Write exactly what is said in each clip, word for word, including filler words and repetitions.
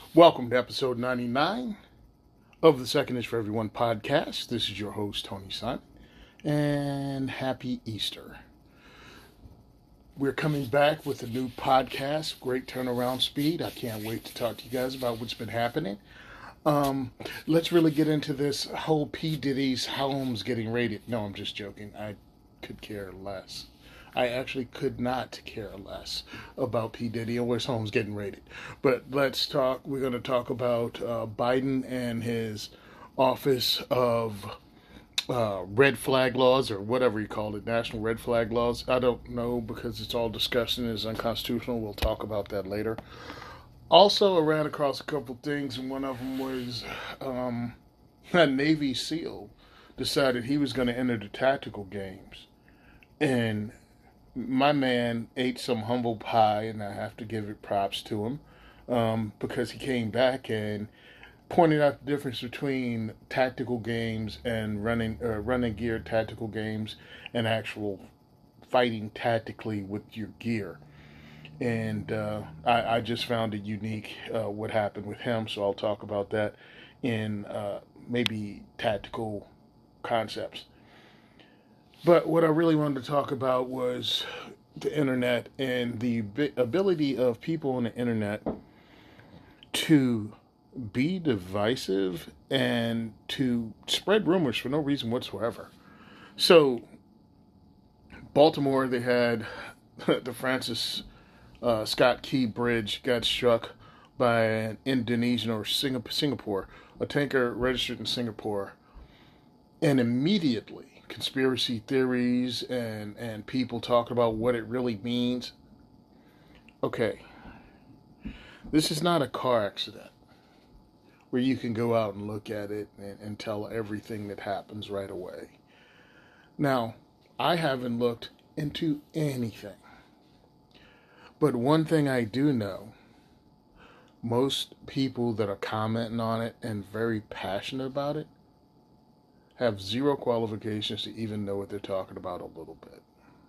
Welcome to episode ninety-nine of the Second is for Everyone podcast. This is your host, Tony Sun, and happy Easter. We're coming back with a new podcast, great turnaround speed. I can't wait to talk to you guys about what's been happening. Um, let's really get into this whole P. Diddy's homes getting raided. No, I'm just joking. I could care less. I actually could not care less about P. Diddy and where his home's getting raided. But let's talk, we're going to talk about uh, Biden and his office of uh, red flag laws, or whatever you call it, national red flag laws. I don't know because it's all discussed and is unconstitutional. We'll talk about that later. Also, I ran across a couple things, and one of them was um, a Navy SEAL decided he was going to enter the tactical games. And my man ate some humble pie, and I have to give it props to him um, because he came back and pointed out the difference between tactical games and running uh, running gear tactical games and actual fighting tactically with your gear. And uh, I, I just found it unique uh, what happened with him, so I'll talk about that in uh, maybe tactical concepts. But what I really wanted to talk about was the internet and the ability of people on the internet to be divisive and to spread rumors for no reason whatsoever. So, Baltimore, they had the Francis uh, Scott Key Bridge got struck by an Indonesian or Singapore, a tanker registered in Singapore, and immediately conspiracy theories and, and people talking about what it really means. Okay, this is not a car accident where you can go out and look at it and, and tell everything that happens right away. Now, I haven't looked into anything, but one thing I do know, most people that are commenting on it and very passionate about it have zero qualifications to even know what they're talking about a little bit.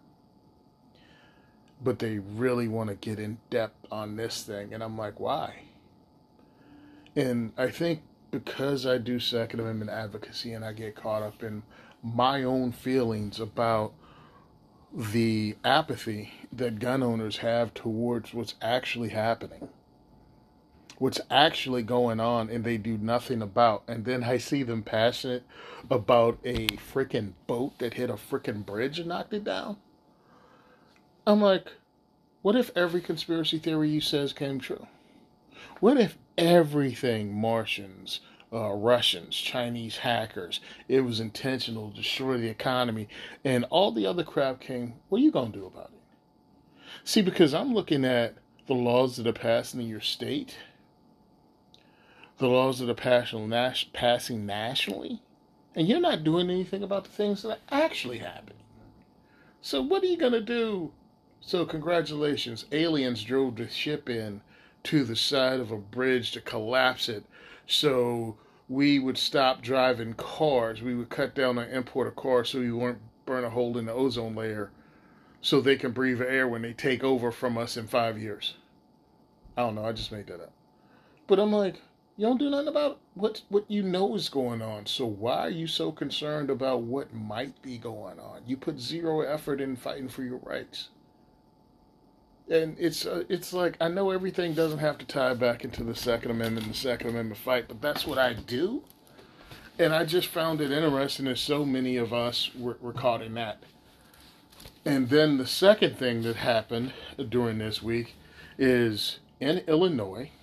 But they really want to get in depth on this thing, and I'm like, why? And I think because I do Second Amendment advocacy and I get caught up in my own feelings about the apathy that gun owners have towards what's actually happening, what's actually going on, and they do nothing about. And then I see them passionate about a freaking boat that hit a freaking bridge and knocked it down. I'm like, what if every conspiracy theory you says came true? What if everything, Martians, uh, Russians, Chinese hackers, it was intentional to destroy the economy, and all the other crap came? What are you going to do about it? See, because I'm looking at the laws that are passing in your state, the laws that are passing nationally, and you're not doing anything about the things that are actually happening. So what are you going to do? So congratulations, aliens drove the ship in to the side of a bridge to collapse it so we would stop driving cars. We would cut down on import of cars so we won't burn a hole in the ozone layer so they can breathe air when they take over from us in five years. I don't know, I just made that up. But I'm like, you don't do nothing about what what you know is going on. So why are you so concerned about what might be going on? You put zero effort in fighting for your rights. And it's uh, it's like, I know everything doesn't have to tie back into the Second Amendment and the Second Amendment fight, but that's what I do. And I just found it interesting that so many of us were, were caught in that. And then the second thing that happened during this week is in Illinois,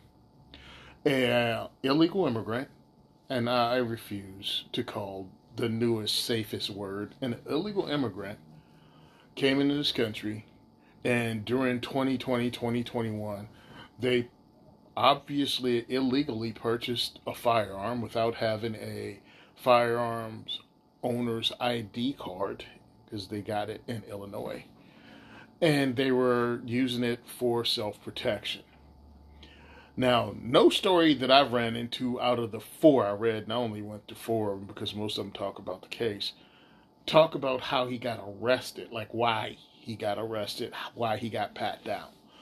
an illegal immigrant, and I refuse to call the newest, safest word, an illegal immigrant came into this country, and during twenty twenty, twenty twenty-one, they obviously illegally purchased a firearm without having a firearms owner's I D card, because they got it in Illinois. And they were using it for self-protection. Now, no story that I've ran into out of the four I read, and I only went to four of them because most of them talk about the case, talk about how he got arrested, like why he got arrested, why he got pat down.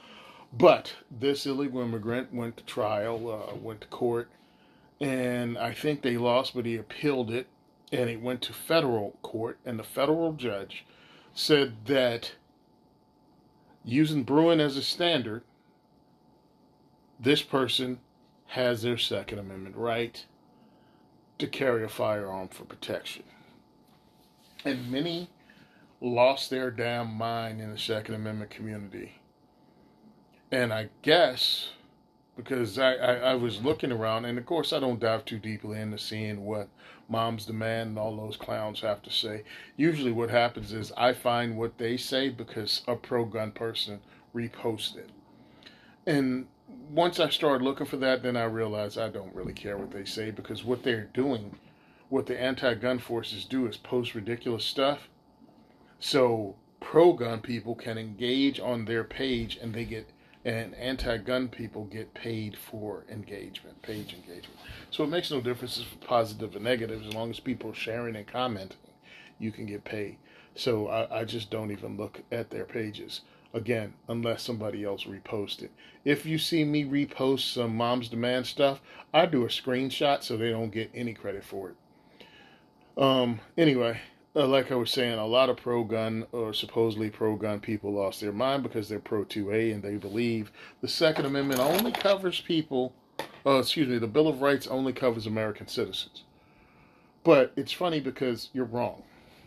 But this illegal immigrant went to trial, uh, went to court, and I think they lost, but he appealed it, and it went to federal court, and the federal judge said that using Bruen as a standard, this person has their Second Amendment right to carry a firearm for protection. And many lost their damn mind in the Second Amendment community. And I guess, because I, I, I was looking around, and of course I don't dive too deeply into seeing what Moms Demand and all those clowns have to say. Usually what happens is I find what they say because a pro-gun person reposted it. And once I started looking for that, then I realized I don't really care what they say, because what they're doing, what the anti-gun forces do, is post ridiculous stuff. So pro-gun people can engage on their page, and they get, and anti-gun people get paid for engagement, page engagement. So it makes no difference if it's positive or negative, as long as people are sharing and commenting, you can get paid. So I, I just don't even look at their pages. Again, unless somebody else reposts it. If you see me repost some Moms Demand stuff, I do a screenshot so they don't get any credit for it. Um. Anyway, uh, like I was saying, a lot of pro-gun or supposedly pro-gun people lost their mind because they're pro two A and they believe the Second Amendment only covers people, uh, excuse me, the Bill of Rights only covers American citizens. But it's funny because you're wrong.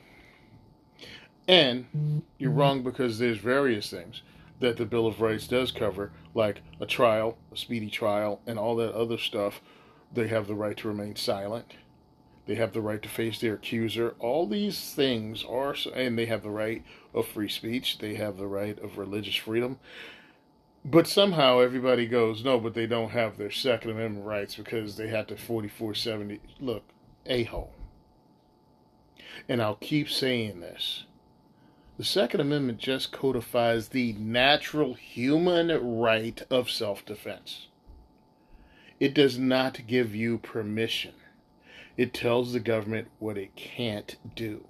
And you're wrong because there's various things that the Bill of Rights does cover, like a trial, a speedy trial, and all that other stuff. They have the right to remain silent. They have the right to face their accuser. All these things are, and they have the right of free speech. They have the right of religious freedom. But somehow everybody goes, no, but they don't have their Second Amendment rights because they had to forty-four seventy. Look, a-hole. And I'll keep saying this. The Second Amendment just codifies the natural human right of self-defense. It does not give you permission. It tells the government what it can't do.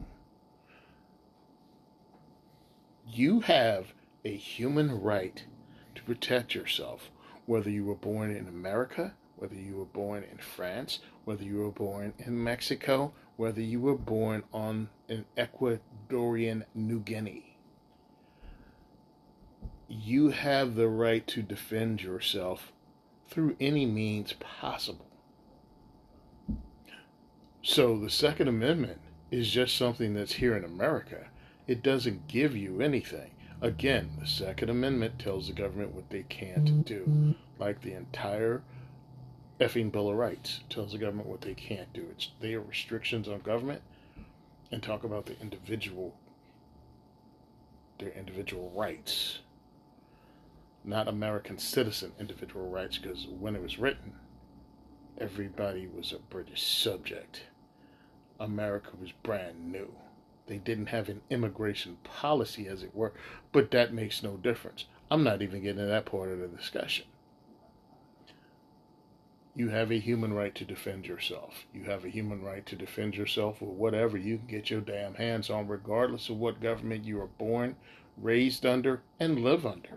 You have a human right to protect yourself, whether you were born in America, whether you were born in France, whether you were born in Mexico, whether you were born on an Ecuadorian New Guinea. You have the right to defend yourself through any means possible. So the Second Amendment is just something that's here in America. It doesn't give you anything. Again, the Second Amendment tells the government what they can't do, like the entire effing Bill of Rights tells the government what they can't do. It's their restrictions on government, and talk about the individual, their individual rights, not American citizen individual rights, because when it was written, everybody was a British subject. America was brand new. They didn't have an immigration policy, as it were, but that makes no difference. I'm not even getting to that part of the discussion. You have a human right to defend yourself. You have a human right to defend yourself with whatever you can get your damn hands on, regardless of what government you were born, raised under, and live under.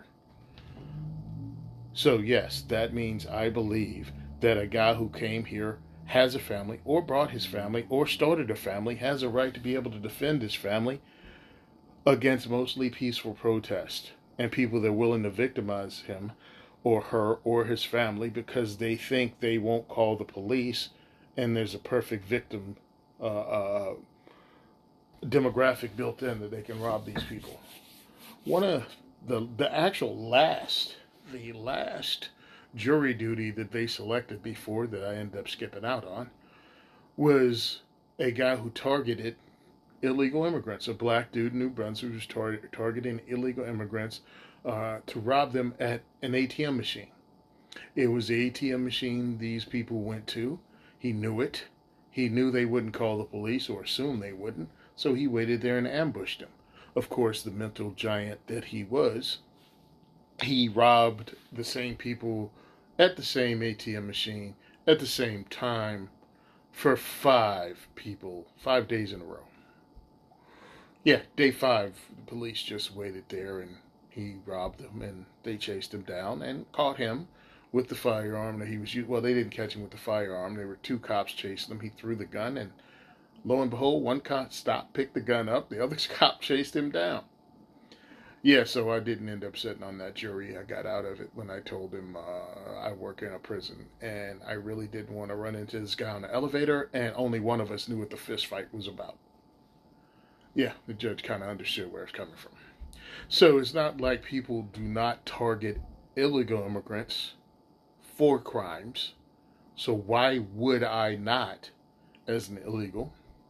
So yes, that means I believe that a guy who came here, has a family, or brought his family, or started a family, has a right to be able to defend his family against mostly peaceful protest and people that are willing to victimize him or her or his family because they think they won't call the police, and there's a perfect victim uh, uh, demographic built in that they can rob these people. One of the the actual last, the last jury duty that they selected before that I ended up skipping out on was a guy who targeted illegal immigrants, a black dude in New Brunswick who was tar- targeting illegal immigrants uh, to rob them at an A T M machine. It was the A T M machine these people went to. He knew it. He knew they wouldn't call the police, or assume they wouldn't, so he waited there and ambushed them. Of course, the mental giant that he was, he robbed the same people at the same A T M machine at the same time for five people, five days in a row. Yeah, day five, the police just waited there and he robbed them, and they chased him down and caught him with the firearm that he was using. Well, they didn't catch him with the firearm. There were two cops chasing him. He threw the gun, and lo and behold, one cop stopped, picked the gun up. The other cop chased him down. Yeah, so I didn't end up sitting on that jury. I got out of it when I told him uh, I work in a prison, and I really didn't want to run into this guy on the elevator, and only one of us knew what the fist fight was about. Yeah, the judge kind of understood where it's coming from. So it's not like people do not target illegal immigrants for crimes. So why would I not, as an illegal,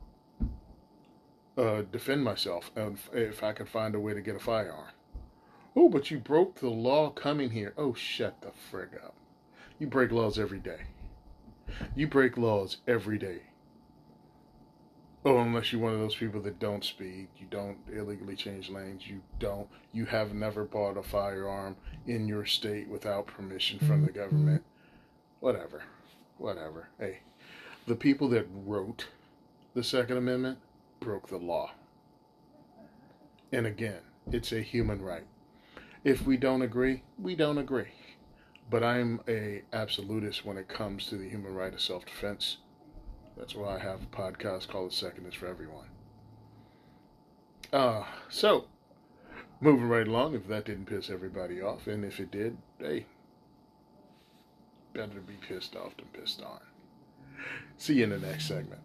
uh, defend myself if I could find a way to get a firearm? Oh, but you broke the law coming here. Oh, shut the frig up. You break laws every day. You break laws every day. Oh, unless you're one of those people that don't speed, you don't illegally change lanes, you don't, you have never bought a firearm in your state without permission from the government. Whatever. Whatever. Hey, the people that wrote the Second Amendment broke the law. And again, it's a human right. If we don't agree, we don't agree. But I'm a absolutist when it comes to the human right of self-defense. That's why I have a podcast called The Second is for Everyone. Uh, so, moving right along, if that didn't piss everybody off, and if it did, hey, better to be pissed off than pissed on. See you in the next segment.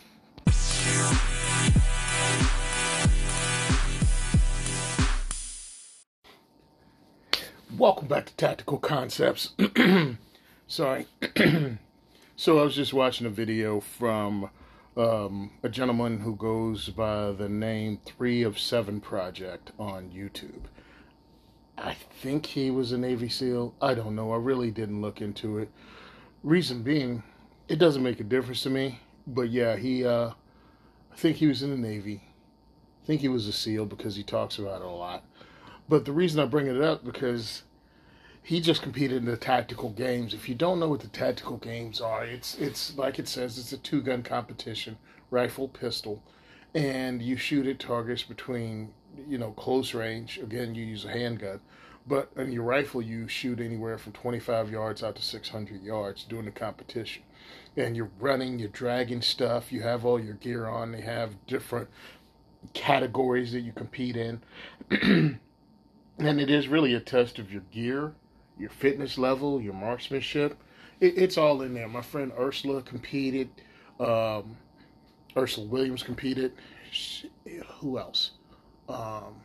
Welcome back to Tactical Concepts. Sorry. So I was just watching a video from um, a gentleman who goes by the name Three of Seven Project on YouTube. I think he was a Navy SEAL. I don't know. I really didn't look into it. Reason being, it doesn't make a difference to me. But yeah, he, uh, I think he was in the Navy. I think he was a SEAL because he talks about it a lot. But the reason I bring it up because he just competed in the tactical games. If you don't know what the tactical games are, it's it's like it says, it's a two-gun competition, rifle, pistol, and you shoot at targets between, you know, close range. Again, you use a handgun, but in your rifle, you shoot anywhere from twenty-five yards out to six hundred yards during the competition. And you're running, you're dragging stuff, you have all your gear on, they have different categories that you compete in. And it is really a test of your gear, your fitness level, your marksmanship. It, it's all in there. My friend Ursula competed. Um, Ursula Williams competed. She, who else? Um,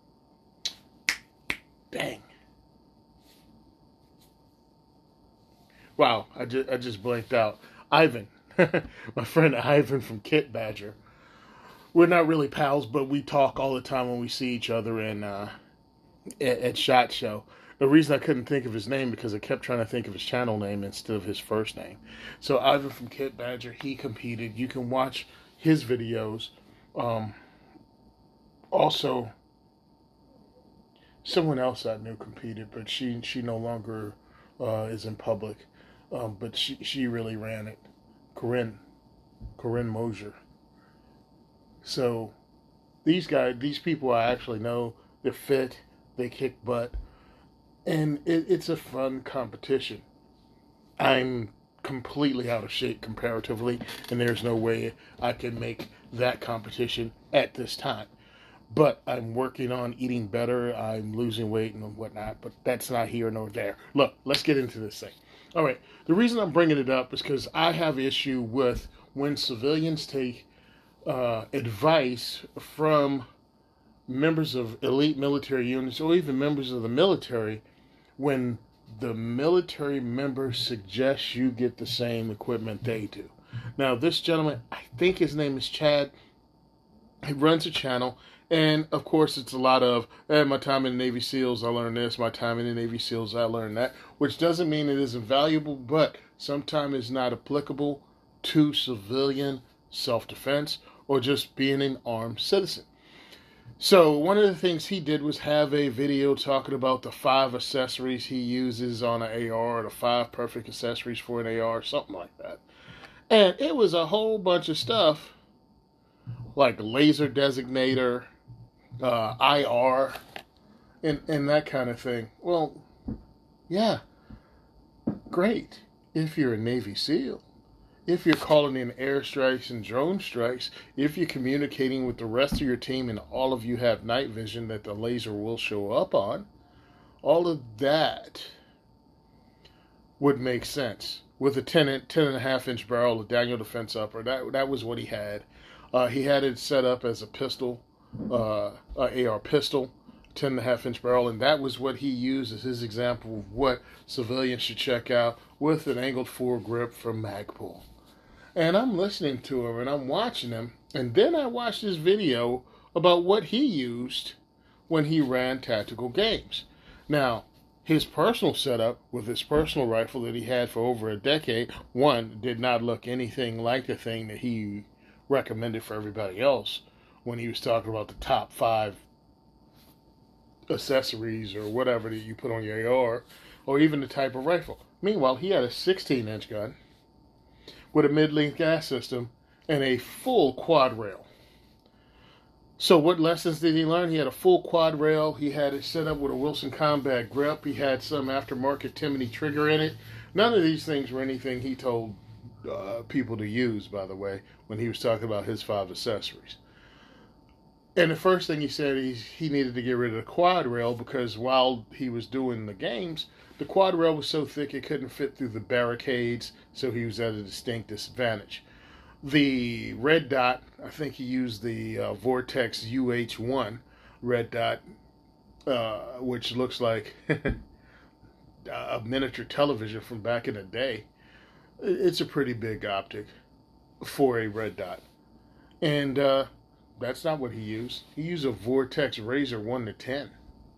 dang. Wow, I just, I just blanked out. Ivan. My friend Ivan from Kit Badger. We're not really pals, but we talk all the time when we see each other in, uh, at, at SHOT Show. The reason I couldn't think of his name because I kept trying to think of his channel name instead of his first name. So Ivan from Kit Badger, he competed. You can watch his videos. Um, also, someone else I knew competed, but she she no longer uh, is in public. Um, but she she really ran it. Corinne, Corinne Mosier. So these guys, these people I actually know, they're fit, they kick butt. And it, it's a fun competition. I'm completely out of shape comparatively, and there's no way I can make that competition at this time. But I'm working on eating better. I'm losing weight and whatnot, but that's not here nor there. Look, let's get into this thing. All right, the reason I'm bringing it up is because I have issue with when civilians take uh, advice from members of elite military units or even members of the military when the military members suggest you get the same equipment they do. Now, this gentleman, I think his name is Chad. He runs a channel, and of course, it's a lot of, eh, my time in the Navy SEALs, I learned this. My time in the Navy SEALs, I learned that, which doesn't mean it isn't valuable, but sometimes it's not applicable to civilian self-defense or just being an armed citizen. So one of the things he did was have a video talking about the five accessories he uses on an A R, or the five perfect accessories for an A R, something like that. And it was a whole bunch of stuff, like laser designator, uh, I R, and, and that kind of thing. Well, yeah, great if you're a Navy SEAL. If you're calling in airstrikes and drone strikes, if you're communicating with the rest of your team and all of you have night vision that the laser will show up on, all of that would make sense. With a ten, ten and a half inch barrel, a Daniel Defense upper, that, that was what he had. Uh, he had it set up as a pistol, uh, a A R pistol, ten and a half inch barrel, and that was what he used as his example of what civilians should check out with an angled foregrip from Magpul. And I'm listening to him and I'm watching him, and then I watched this video about what he used when he ran tactical games. Now, his personal setup with his personal rifle that he had for over a decade, one, did not look anything like the thing that he recommended for everybody else when he was talking about the top five accessories or whatever that you put on your A R, or even the type of rifle. Meanwhile, he had a sixteen inch gun with a mid-length gas system and a full quad rail. So what lessons did he learn? He had a full quad rail. He had it set up with a Wilson Combat grip. He had some aftermarket Timney trigger in it. None of these things were anything he told uh, people to use, by the way, when he was talking about his five accessories. And the first thing he said, he, he needed to get rid of the quad rail because while he was doing the games, the quad rail was so thick it couldn't fit through the barricades, so he was at a distinct disadvantage. The red dot, I think he used the uh, Vortex U H one red dot, uh, which looks like a miniature television from back in the day. It's a pretty big optic for a red dot. And uh, that's not what he used. He used a Vortex Razor one to ten.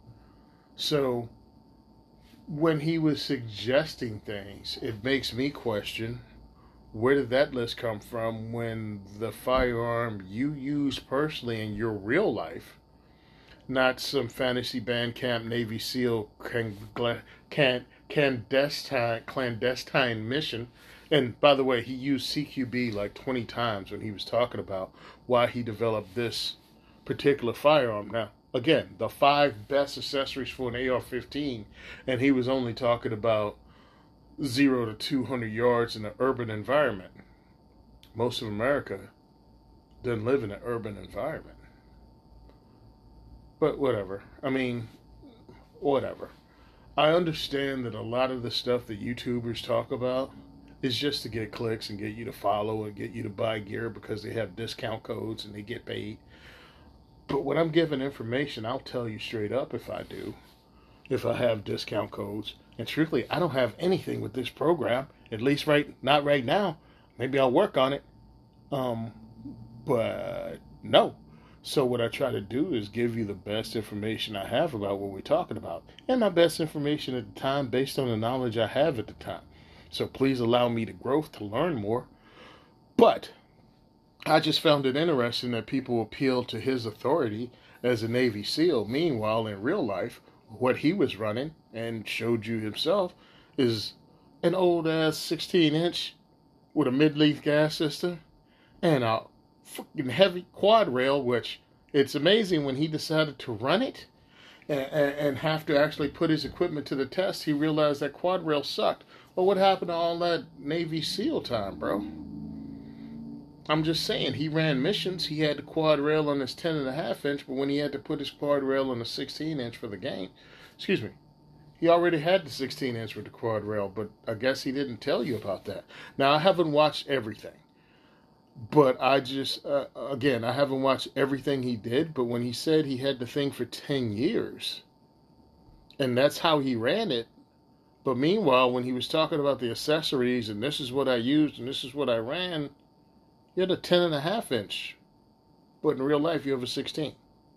So when he was suggesting things, it makes me question, where did that list come from when the firearm you use personally in your real life, not some fantasy Bandcamp Navy SEAL can, can, clandestine, clandestine mission. And by the way, he used C Q B like twenty times when he was talking about why he developed this particular firearm. Now, again, the five best accessories for an A R fifteen, and he was only talking about zero to two hundred yards in an urban environment. Most of America doesn't live in an urban environment. But whatever. I mean, whatever. I understand that a lot of the stuff that YouTubers talk about is just to get clicks and get you to follow and get you to buy gear because they have discount codes and they get paid. But when I'm giving information, I'll tell you straight up if I do, if I have discount codes. And truthfully, I don't have anything with this program, at least right not right now. Maybe I'll work on it. Um, but no. So what I try to do is give you the best information I have about what we're talking about. And my best information at the time based on the knowledge I have at the time. So please allow me to grow to learn more. But I just found it interesting that people appeal to his authority as a Navy SEAL. Meanwhile, in real life, what he was running and showed you himself is an old ass sixteen inch with a mid-length gas system and a freaking heavy quad rail, which it's amazing when he decided to run it and, and have to actually put his equipment to the test, he realized that quad rail sucked. Well, what happened to all that Navy SEAL time, bro? I'm just saying, he ran missions. He had the quad rail on his ten and a half inch, but when he had to put his quad rail on the sixteen inch for the game, excuse me, he already had the sixteen inch with the quad rail, but I guess he didn't tell you about that. Now, I haven't watched everything, but I just, uh, again, I haven't watched everything he did, but when he said he had the thing for ten years, and that's how he ran it, but meanwhile, when he was talking about the accessories, and this is what I used, and this is what I ran, you had a ten and a half inch, but in real life you have a sixteen.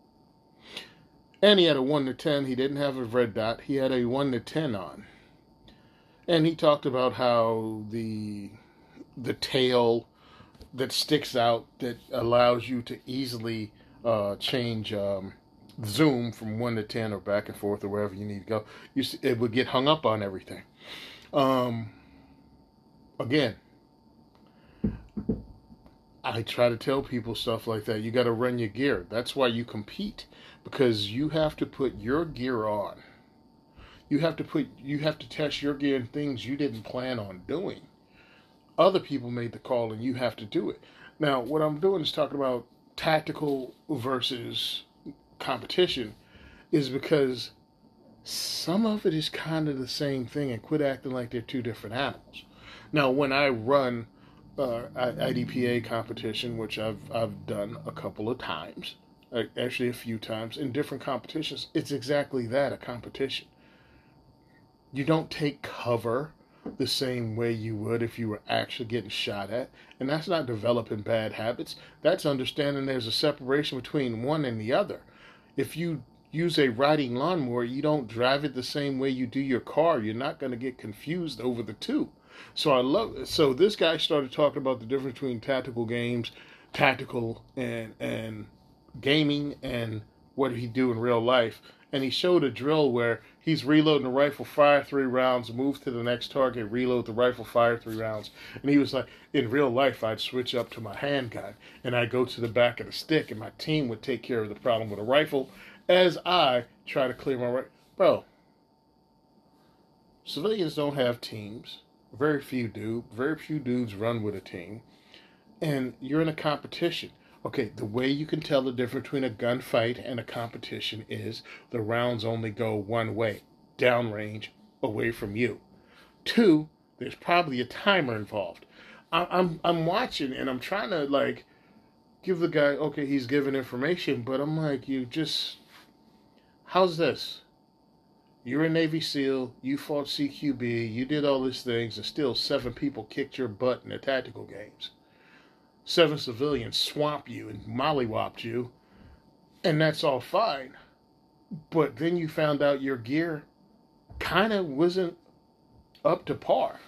And he had a one to ten. He didn't have a red dot. He had a one to ten on. And he talked about how the the tail that sticks out that allows you to easily uh, change um, zoom from one to ten or back and forth or wherever you need to go. You see, it would get hung up on everything. Um, again, I try to tell people stuff like that. You got to run your gear. That's why you compete, because you have to put your gear on. You have to put you have to test your gear in things you didn't plan on doing. Other people made the call and you have to do it. Now, what I'm doing is talking about tactical versus competition, is because some of it is kind of the same thing, and quit acting like they're two different animals. Now, when I run uh, I D P A competition, which I've I've done a couple of times, actually a few times in different competitions, it's exactly that, a competition. You don't take cover the same way you would if you were actually getting shot at. And that's not developing bad habits. That's understanding there's a separation between one and the other. If you use a riding lawnmower, you don't drive it the same way you do your car. You're not going to get confused over the two. So I love it. So this guy started talking about the difference between tactical games, tactical and and gaming, and what he do in real life. And he showed a drill where he's reloading the rifle, fire three rounds, move to the next target, reload the rifle, fire three rounds. And he was like, in real life, I'd switch up to my handgun, and I'd go to the back of the stick, and my team would take care of the problem with a rifle as I try to clear my rifle. Bro, civilians don't have teams. Very few do. Very few dudes run with a team. And you're in a competition. Okay, the way you can tell the difference between a gunfight and a competition is the rounds only go one way, downrange, away from you. Two, there's probably a timer involved. I, I'm I'm watching and I'm trying to like give the guy, okay, he's giving information, but I'm like, you just, how's this? You're a Navy SEAL, you fought C Q B, you did all these things, and still seven people kicked your butt in the tactical games. Seven civilians swamp you and mollywopped you, and that's all fine. But then you found out your gear kind of wasn't up to par.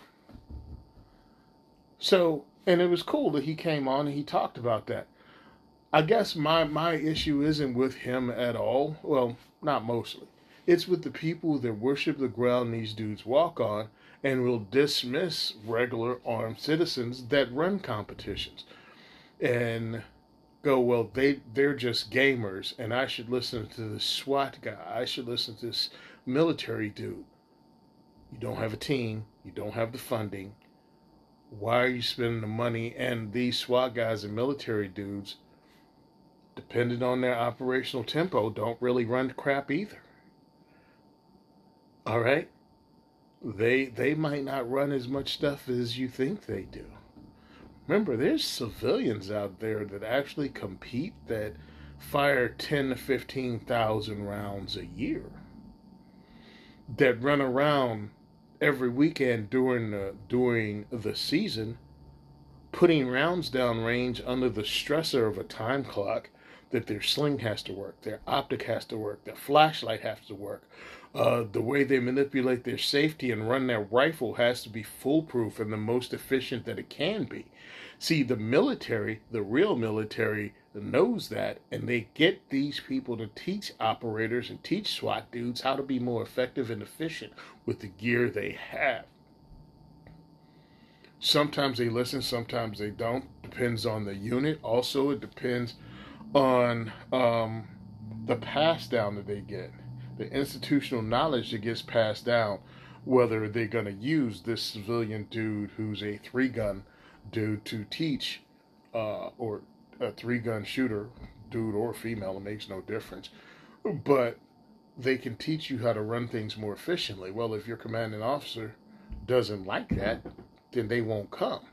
So, and it was cool that he came on and he talked about that. I guess my, my issue isn't with him at all. Well, not mostly. It's with the people that worship the ground these dudes walk on and will dismiss regular armed citizens that run competitions and go, well, they, they're just gamers and I should listen to this SWAT guy. I should listen to this military dude. You don't have a team. You don't have the funding. Why are you spending the money? And these SWAT guys and military dudes, depending on their operational tempo, don't really run crap either. All right? They they might not run as much stuff as you think they do. Remember, there's civilians out there that actually compete that fire ten to fifteen thousand rounds a year, that run around every weekend during the during the season, putting rounds down range under the stressor of a time clock, that their sling has to work, their optic has to work, their flashlight has to work. Uh, the way they manipulate their safety and run their rifle has to be foolproof and the most efficient that it can be. See, the military, the real military, knows that, and they get these people to teach operators and teach SWAT dudes how to be more effective and efficient with the gear they have. Sometimes they listen, sometimes they don't. Depends on the unit. Also, it depends on um, the pass down that they get, the institutional knowledge that gets passed down, whether they're going to use this civilian dude who's a three-gun dude to teach, uh, or a three-gun shooter, dude or female, it makes no difference. But they can teach you how to run things more efficiently. Well, if your commanding officer doesn't like that, then they won't come.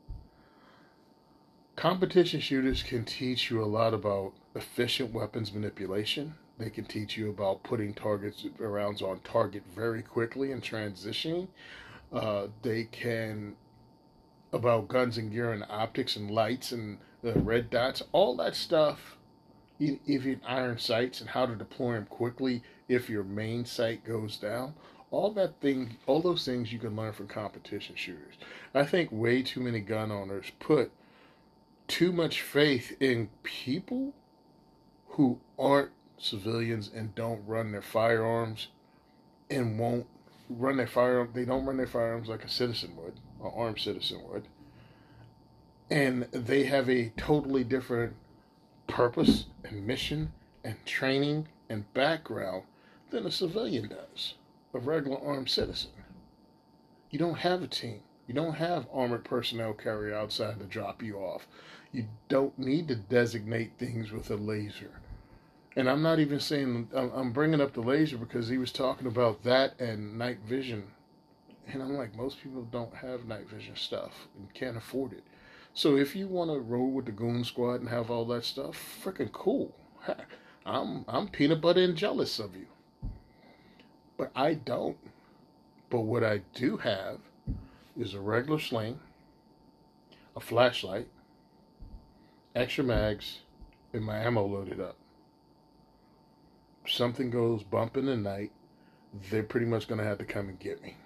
Competition shooters can teach you a lot about efficient weapons manipulation. They can teach you about putting targets rounds on target very quickly and transitioning. Uh, they can about guns and gear and optics and lights and the red dots, all that stuff. Even iron sights and how to deploy them quickly if your main sight goes down. All that thing, all those things you can learn from competition shooters. I think way too many gun owners put too much faith in people who aren't civilians and don't run their firearms and won't run their firearms. They don't run their firearms like a citizen would, an armed citizen would. And they have a totally different purpose and mission and training and background than a civilian does, a regular armed citizen. You don't have a team. You don't have armored personnel carrier outside to drop you off. You don't need to designate things with a laser. And I'm not even saying, I'm bringing up the laser because he was talking about that and night vision. And I'm like, most people don't have night vision stuff and can't afford it. So if you want to roll with the Goon Squad and have all that stuff, freaking cool. I'm, I'm peanut butter and jealous of you. But I don't. But what I do have is a regular sling, a flashlight, extra mags, and my ammo loaded up. If something goes bump in the night, they're pretty much going to have to come and get me.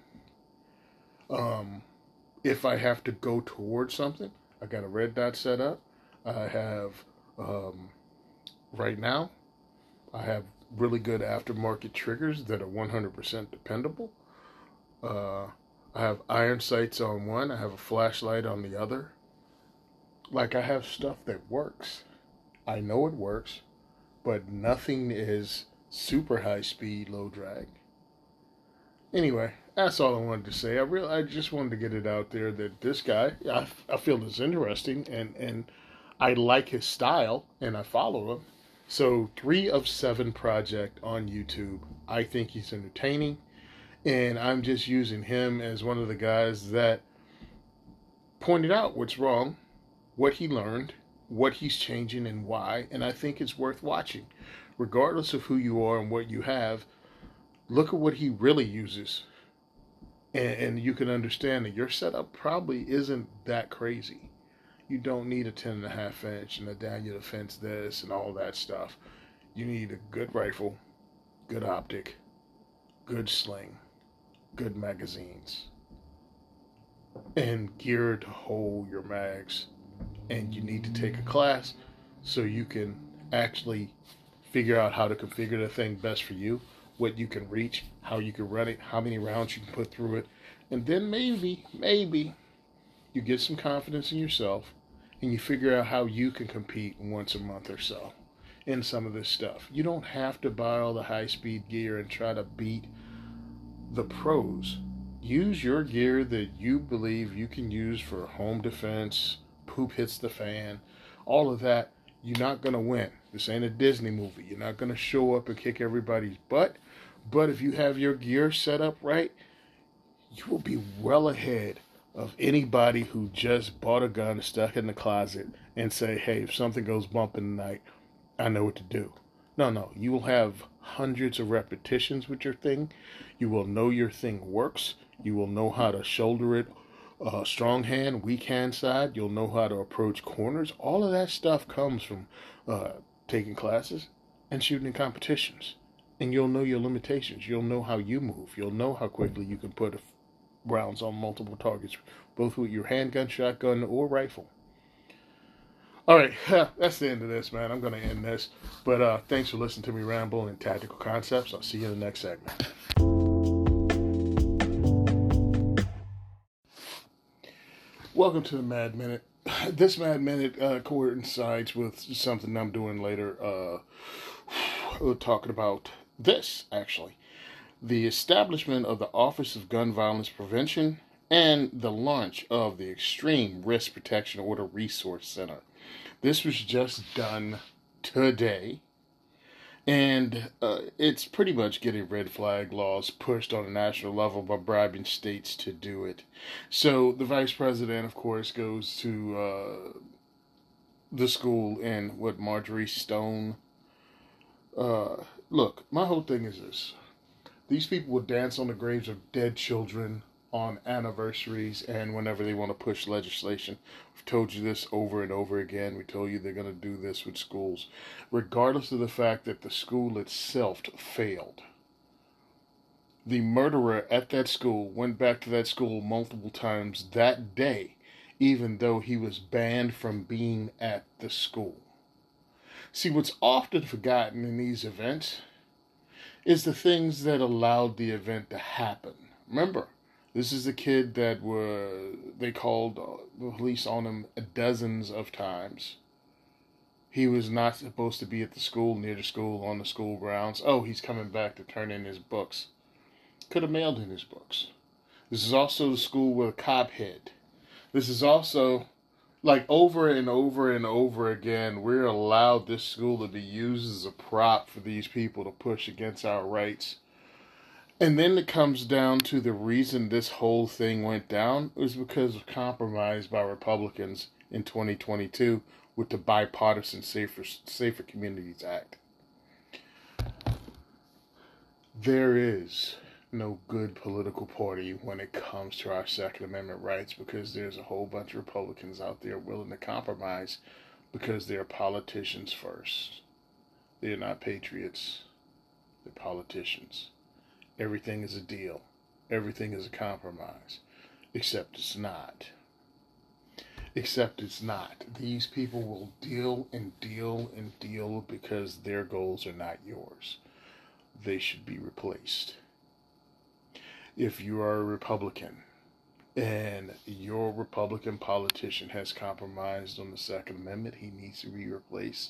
Um, if I have to go towards something, I got a red dot set up. I have, um, right now, I have really good aftermarket triggers that are one hundred percent dependable. Uh, I have iron sights on one. I have a flashlight on the other. Like, I have stuff that works. I know it works, but nothing is super high speed, low drag. Anyway, that's all I wanted to say. I really, I just wanted to get it out there that this guy, I, I feel is interesting, and, and I like his style, and I follow him. So, three of seven project on YouTube. I think he's entertaining, and I'm just using him as one of the guys that pointed out what's wrong, what he learned, what he's changing, and why, and I think it's worth watching. Regardless of who you are and what you have, look at what he really uses. And, and you can understand that your setup probably isn't that crazy. You don't need a ten and a half inch and a Daniel Defense this and all that stuff. You need a good rifle, good optic, good sling, good magazines, and gear to hold your mags. And you need to take a class so you can actually figure out how to configure the thing best for you, what you can reach, how you can run it, how many rounds you can put through it. And then maybe, maybe you get some confidence in yourself and you figure out how you can compete once a month or so in some of this stuff. You don't have to buy all the high-speed gear and try to beat the pros. Use your gear that you believe you can use for home defense, poop hits the fan, all of that. You're not going to win. This ain't a Disney movie. You're not going to show up and kick everybody's butt. But if you have your gear set up right, you will be well ahead of anybody who just bought a gun, stuck in the closet, and say, hey, if something goes bump in the night, I know what to do. No, no. You will have hundreds of repetitions with your thing. You will know your thing works. You will know how to shoulder it. Uh, strong hand, weak hand side. You'll know how to approach corners. All of that stuff comes from uh, taking classes and shooting in competitions. And you'll know your limitations. You'll know how you move. You'll know how quickly you can put rounds on multiple targets, both with your handgun, shotgun, or rifle. All right, that's the end of this, man. I'm going to end this. But uh, thanks for listening to me ramble in tactical concepts. I'll see you in the next segment. Welcome to the Mad Minute. This Mad Minute uh, coincides with something I'm doing later. Uh, we're talking about this, actually. The establishment of the Office of Gun Violence Prevention and the launch of the Extreme Risk Protection Order Resource Center. This was just done today. And uh, it's pretty much getting red flag laws pushed on a national level by bribing states to do it. So the vice president, of course, goes to uh, the school in what Marjorie Stone. Uh, look, my whole thing is this. These people will dance on the graves of dead children on anniversaries and whenever they want to push legislation. We've told you this over and over again. We told you they're going to do this with schools, regardless of the fact that the school itself failed. The murderer at that school went back to that school multiple times that day, even though he was banned from being at the school. See, what's often forgotten in these events is the things that allowed the event to happen. Remember, This is a kid that were they called the police on him dozens of times. He was not supposed to be at the school, near the school, on the school grounds. Oh, he's coming back to turn in his books. Could have mailed in his books. This is also the school where a cop hid. This is also, like, over and over and over again, we're allowed this school to be used as a prop for these people to push against our rights. And then it comes down to the reason this whole thing went down was because of compromise by Republicans in twenty twenty-two with the Bipartisan Safer, Safer Communities Act. There is no good political party when it comes to our Second Amendment rights, because there's a whole bunch of Republicans out there willing to compromise because they're politicians first. They're not patriots. They're politicians. Everything is a deal. Everything is a compromise. Except it's not. Except it's not. These people will deal and deal and deal because their goals are not yours. They should be replaced. If you are a Republican and your Republican politician has compromised on the Second Amendment, he needs to be replaced.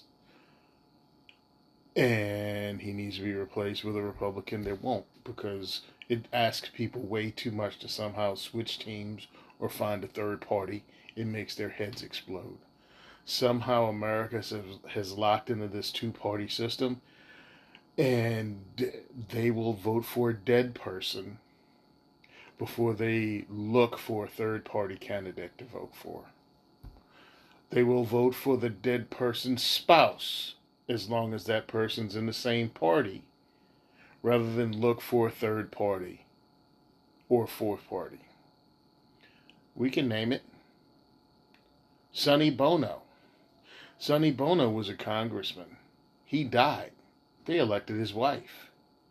And he needs to be replaced with a Republican that won't, because it asks people way too much to somehow switch teams or find a third party. It makes their heads explode. Somehow America has locked into this two-party system, and they will vote for a dead person before they look for a third-party candidate to vote for. They will vote for the dead person's spouse, as long as that person's in the same party, rather than look for a third party or a fourth party. We can name it. Sonny Bono. Sonny Bono was a congressman. He died. They elected his wife.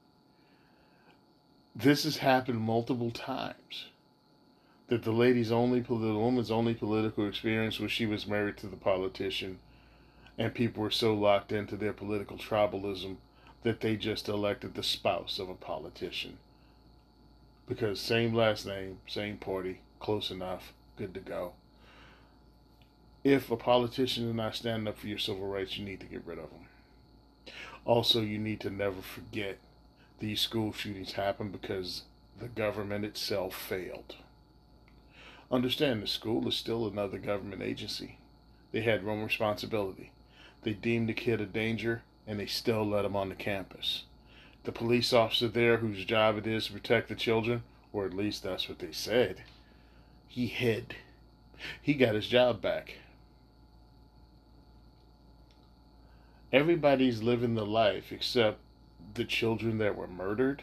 This has happened multiple times. That the lady's only, the woman's only political experience was she was married to the politician, and people were so locked into their political tribalism that they just elected the spouse of a politician. Because same last name, same party, close enough, good to go. If a politician is not standing up for your civil rights, you need to get rid of them. Also, you need to never forget these school shootings happened because the government itself failed. Understand, the school is still another government agency. They had one responsibility. They deemed the kid a danger, and they still let him on the campus. The police officer there, whose job it is to protect the children, or at least that's what they said, he hid. He got his job back. Everybody's living the life except the children that were murdered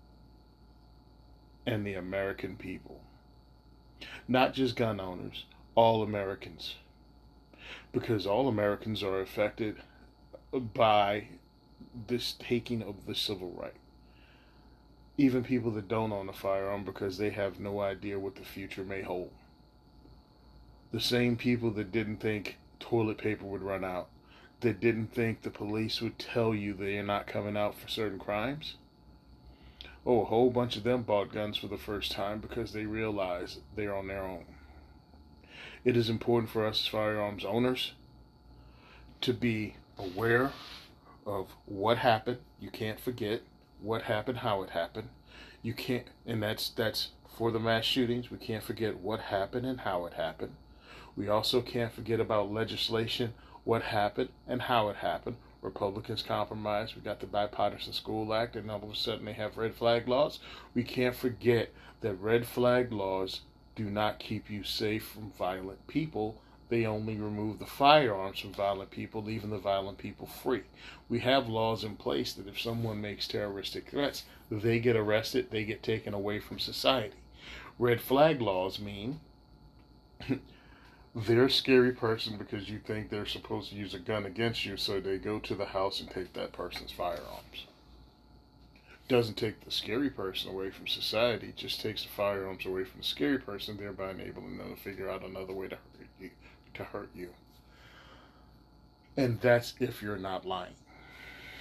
and the American people. Not just gun owners, all Americans. Because all Americans are affected by this taking of the civil right. Even people that don't own a firearm, because they have no idea what the future may hold. The same people that didn't think toilet paper would run out, that didn't think the police would tell you that you're not coming out for certain crimes. Oh, a whole bunch of them bought guns for the first time because they realized they're on their own. It is important for us as firearms owners to be aware of what happened. You can't forget what happened, how it happened. You can't, and that's that's for the mass shootings. We can't forget what happened and how it happened. We also can't forget about legislation, what happened and how it happened. Republicans compromised. We got the Bipartisan School Act, and all of a sudden they have red flag laws. We can't forget that red flag laws do not keep you safe from violent people. They only remove the firearms from violent people, leaving the violent people free. We have laws in place that if someone makes terroristic threats, they get arrested, they get taken away from society. Red flag laws mean they're a scary person because you think they're supposed to use a gun against you, so they go to the house and take that person's firearms. Doesn't take the scary person away from society, it just takes the firearms away from the scary person, thereby enabling them to figure out another way to hurt you. To hurt you. And that's if you're not lying.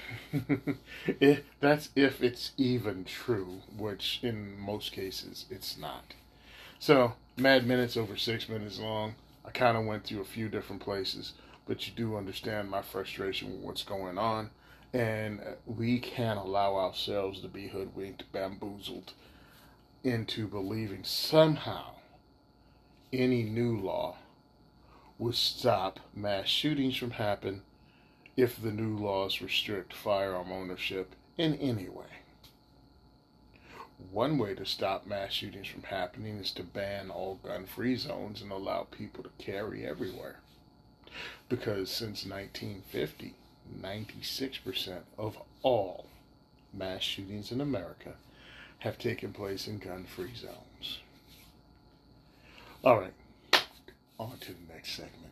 If, that's if it's even true, which in most cases it's not. So, Mad Minutes over six minutes long. I kind of went through a few different places, but you do understand my frustration with what's going on. And we can't allow ourselves to be hoodwinked, bamboozled into believing somehow any new law would stop mass shootings from happening if the new laws restrict firearm ownership in any way. One way to stop mass shootings from happening is to ban all gun-free zones and allow people to carry everywhere. Because since nineteen fifty, ninety-six percent of all mass shootings in America have taken place in gun-free zones. All right, on to the next segment.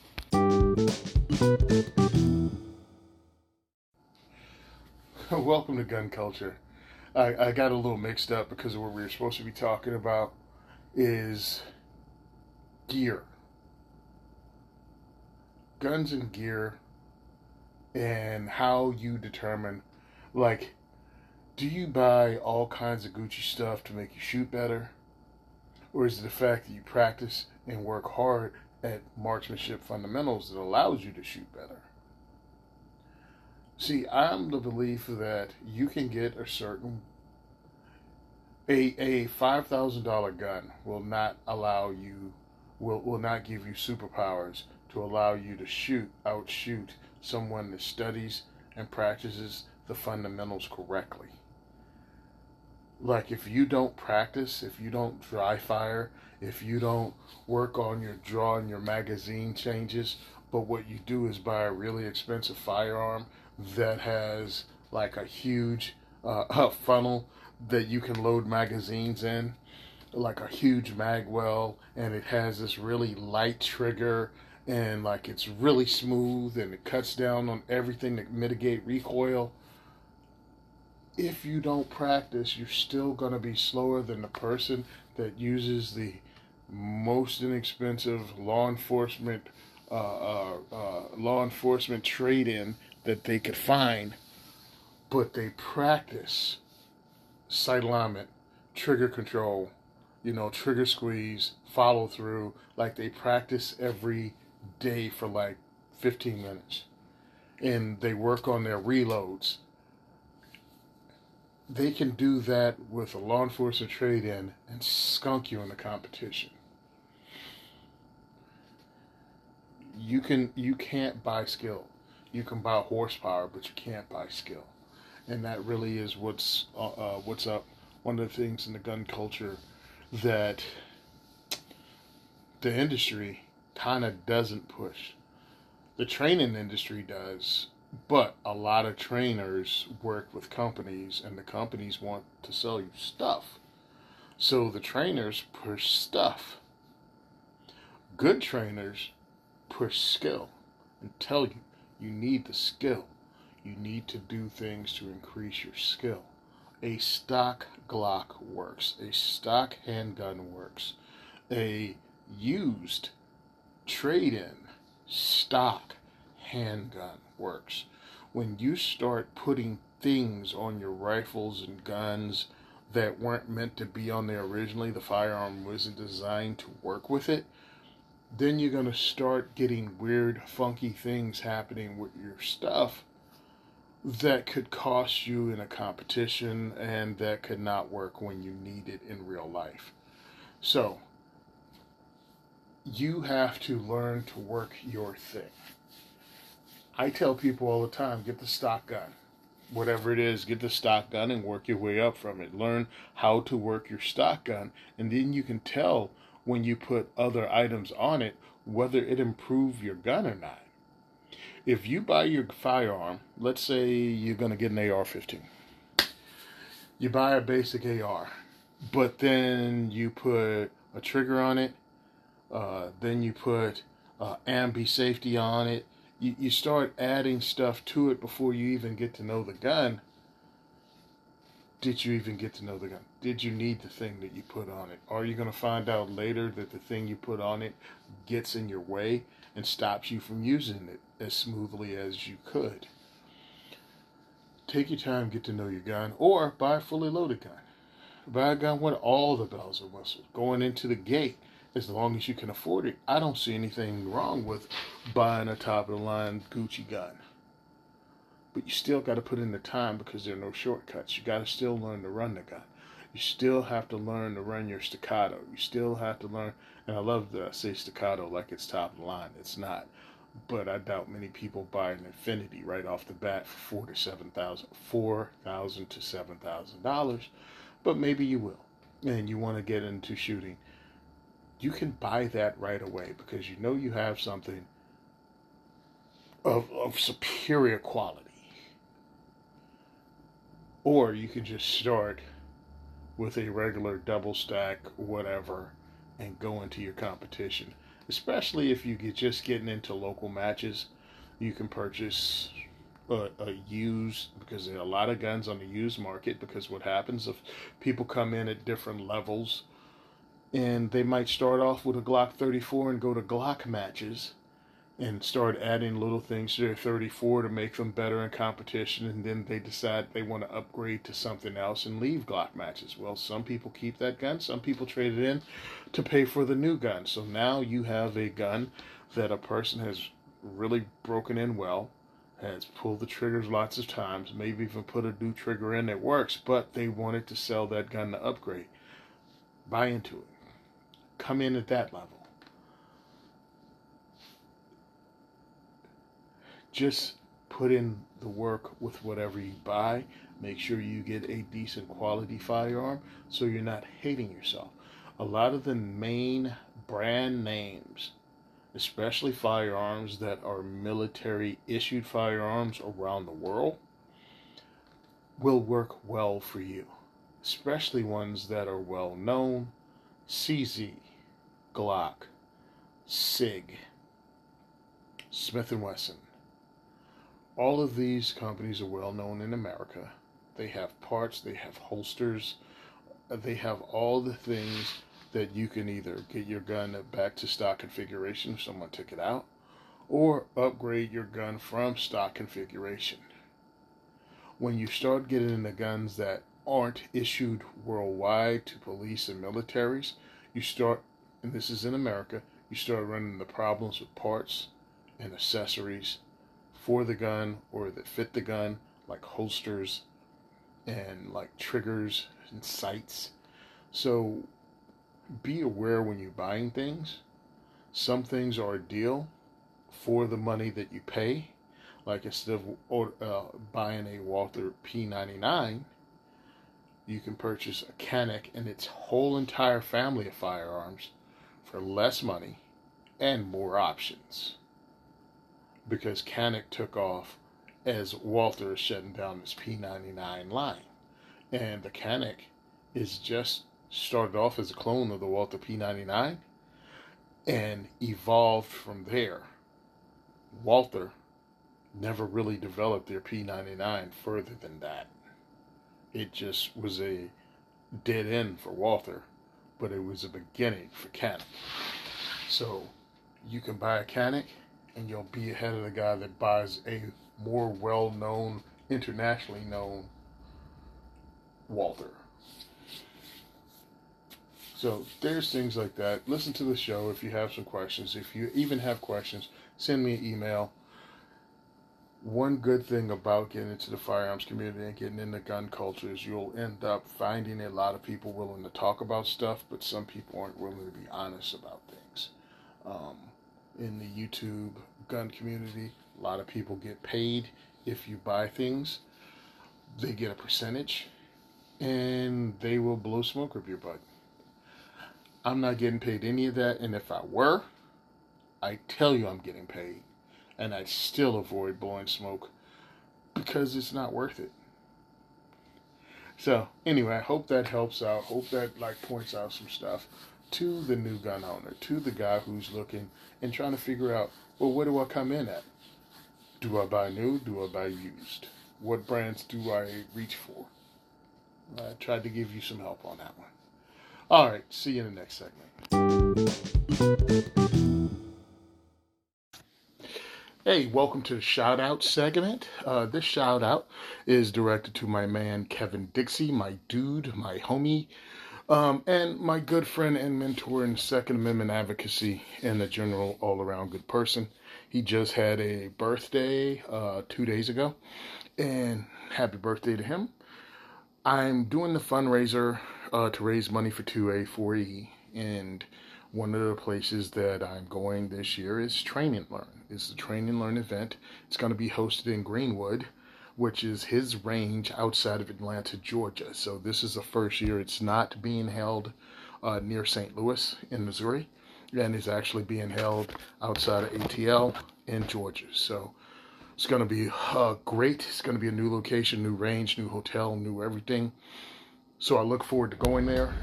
Welcome to Gun Culture. I, I got a little mixed up because what we were supposed to be talking about is gear. Guns and gear, and how you determine, like, do you buy all kinds of Gucci stuff to make you shoot better? Or is it the fact that you practice and work hard at marksmanship fundamentals that allows you to shoot better? See, I'm the belief that you can get a certain, a, a five thousand dollars gun will not allow you, will, will not give you superpowers to allow you to shoot, outshoot someone that studies and practices the fundamentals correctly. Like, if you don't practice, if you don't dry fire, if you don't work on your draw and your magazine changes, but what you do is buy a really expensive firearm that has like a huge uh, funnel that you can load magazines in, like a huge mag well, and it has this really light trigger, and like it's really smooth, and it cuts down on everything to mitigate recoil. If you don't practice, you're still going to be slower than the person that uses the most inexpensive law enforcement uh, uh, uh, law enforcement trade-in that they could find, but they practice sight alignment, trigger control, you know, trigger squeeze, follow through, like they practice every day for like fifteen minutes, and they work on their reloads. They can do that with a law enforcement trade-in and skunk you in the competition. You can you can't buy skill. You can buy horsepower, but you can't buy skill, and that really is what's uh, uh, what's up. One of the things in the gun culture that the industry kind of doesn't push. The training industry does, but a lot of trainers work with companies, and the companies want to sell you stuff. So the trainers push stuff. Good trainers push skill and tell you you need the skill. You need to do things to increase your skill. A stock Glock works. A stock handgun works. A used trade-in stock handgun works. When you start putting things on your rifles and guns that weren't meant to be on there originally, the firearm wasn't designed to work with it, then you're going to start getting weird, funky things happening with your stuff that could cost you in a competition, and that could not work when you need it in real life. So, you have to learn to work your thing. I tell people all the time, get the stock gun. Whatever it is, get the stock gun and work your way up from it. Learn how to work your stock gun, and then you can tell when you put other items on it whether it improves your gun or not. If you buy your firearm, let's say you're going to get an A R fifteen. You buy a basic A R, but then you put a trigger on it, uh, then you put uh, ambi safety on it. You, you start adding stuff to it before you even get to know the gun. Did you even get to know the gun? Did you need the thing that you put on it? Are you going to find out later that the thing you put on it gets in your way and stops you from using it as smoothly as you could? take your time, get to know your gun, or buy a fully loaded gun. Buy a gun with all the bells and whistles going into the gate. As long as you can afford it, I don't see anything wrong with buying a top of the line Gucci gun. But you still got to put in the time because there are no shortcuts. You got to still learn to run the gun. You still have to learn to run your staccato. You still have to learn, and I love that I say staccato like it's top of the line. It's not. But I doubt many people buy an Infinity right off the bat for four to seven thousand, four thousand to seven thousand dollars. But maybe you will, and you want to get into shooting. You can buy that right away because you know you have something of, of superior quality. Or you can just start with a regular double stack, whatever, and go into your competition. Especially if you get just getting into local matches, you can purchase a, a used, because there are a lot of guns on the used market. Because what happens if people come in at different levels, and they might start off with a Glock thirty-four and go to Glock matches and start adding little things to their thirty-four to make them better in competition, and then they decide they want to upgrade to something else and leave Glock matches. Well, some people keep that gun, some people trade it in to pay for the new gun. So now you have a gun that a person has really broken in well, has pulled the triggers lots of times, maybe even put a new trigger in that works, but they wanted to sell that gun to upgrade. Buy into it. Come in at that level. Just put in the work with whatever you buy. Make sure you get a decent quality firearm so you're not hating yourself. A lot of the main brand names, especially firearms that are military issued firearms around the world, will work well for you. Especially ones that are well known. C Z, Glock, SIG, Smith and Wesson. All of these companies are well known in America. They have parts, they have holsters, they have all the things that you can either get your gun back to stock configuration if someone took it out, or upgrade your gun from stock configuration. When you start getting into guns that aren't issued worldwide to police and militaries, you start, and this is in America, you start running into problems with parts and accessories for the gun or that fit the gun, like holsters and like triggers and sights. So be aware when you're buying things. Some things are a deal for the money that you pay. Like instead of uh, buying a Walther P ninety-nine, you can purchase a Canik and its whole entire family of firearms for less money and more options. Because Canik took off as Walther is shutting down this P ninety-nine line. And the Canik is just started off as a clone of the Walther P ninety-nine and evolved from there. Walther never really developed their P ninety-nine further than that. It just was a dead end for Walther, but it was a beginning for Canik. So you can buy a Canik and you'll be ahead of the guy that buys a more well-known, internationally known Walther. So there's things like that. Listen to the show if you have some questions. If you even have questions, send me an email. One good thing about getting into the firearms community and getting into gun culture is you'll end up finding a lot of people willing to talk about stuff, but some people aren't willing to be honest about things. Um, in the YouTube gun community, a lot of people get paid if you buy things. They get a percentage, and they will blow smoke up your butt. I'm not getting paid any of that, and if I were, I tell you I'm getting paid. And I still avoid blowing smoke because it's not worth it. So anyway, I hope that helps out. Hope that like points out some stuff to the new gun owner, to the guy who's looking and trying to figure out, well, where do I come in at? Do I buy new? Do I buy used? What brands do I reach for? I tried to give you some help on that one. All right, see you in the next segment. Hey, welcome to the shout out segment. Uh, this shout out is directed to my man Kevin Dixie, my dude, my homie, um, and my good friend and mentor in Second Amendment advocacy and a general all around good person. He just had a birthday uh, two days ago, and happy birthday to him. I'm doing the fundraiser uh, to raise money for two A four E, and one of the places that I'm going this year is Train and Learn. It's the Train and Learn event. It's going to be hosted in Greenwood, which is his range outside of Atlanta, Georgia. So this is the first year it's not being held uh, near Saint Louis in Missouri, and it's actually being held outside of A T L in Georgia. So it's going to be uh, great. It's going to be a new location, new range, new hotel, new everything. So I look forward to going there.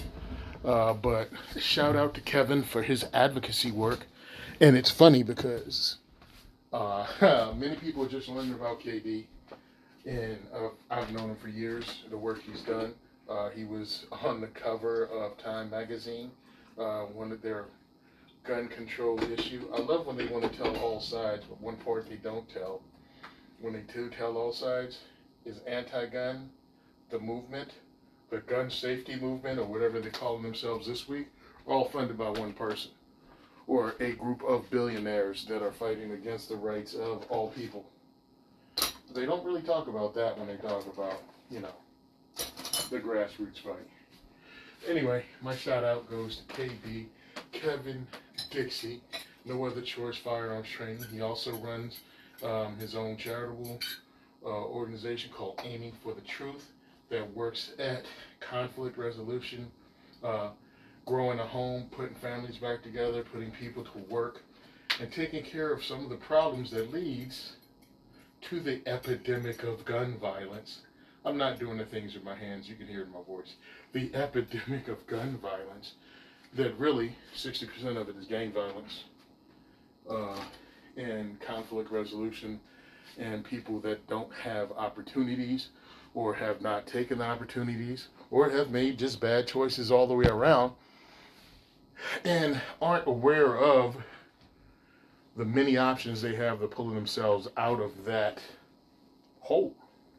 Uh, but shout out to Kevin for his advocacy work. And it's funny because uh, many people are just learning about K D. And uh, I've known him for years, the work he's done. Uh, he was on the cover of Time magazine, uh, one of their gun control issue. I love when they want to tell all sides, but one part they don't tell, when they do tell all sides, is anti-gun, the movement, the gun safety movement, or whatever they call themselves this week, are all funded by one person, or a group of billionaires that are fighting against the rights of all people. They don't really talk about that when they talk about, you know, the grassroots fight. Anyway, my shout out goes to K D, Kevin Dixie, No Other Choice Firearms Training. He also runs um, his own charitable uh, organization called Aiming for the Truth that works at conflict resolution, uh, growing a home, putting families back together, putting people to work, and taking care of some of the problems that leads to the epidemic of gun violence. I'm not doing the things with my hands, you can hear it in my voice. The epidemic of gun violence, that really sixty percent of it is gang violence uh, and conflict resolution, and people that don't have opportunities or have not taken the opportunities or have made just bad choices all the way around and aren't aware of the many options they have to pull themselves out of that hole.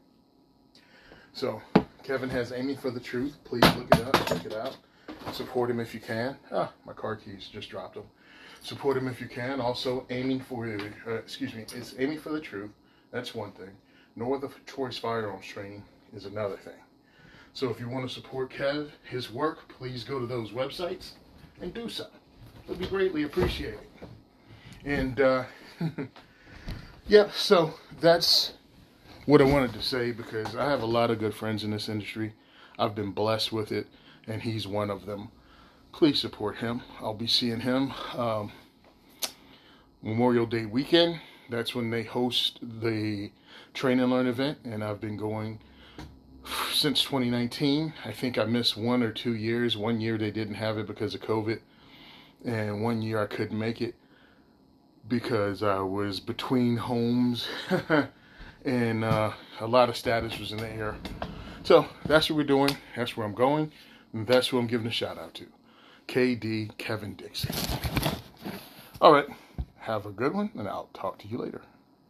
So Kevin has Aiming for the Truth. Please look it up, check it out. Support him if you can. Ah, my car keys just dropped them. Support him if you can. Also, Aiming for, uh, excuse me, it's Aiming for the Truth. That's one thing. No Other Choice Firearms Training is another thing. So if you want to support Kev, his work, please go to those websites and do so. It would be greatly appreciated. And, uh, yeah, so that's what I wanted to say, because I have a lot of good friends in this industry. I've been blessed with it, and he's one of them. Please support him. I'll be seeing him um, Memorial Day weekend. That's when they host the Train and Learn event, and I've been going since twenty nineteen. I think I missed one or two years. One year they didn't have it because of COVID, and one year I couldn't make it because I was between homes and uh, a lot of status was in the air. So that's what we're doing. That's where I'm going. And that's who I'm giving a shout out to. K D, Kevin Dixie. All right. Have a good one, and I'll talk to you later.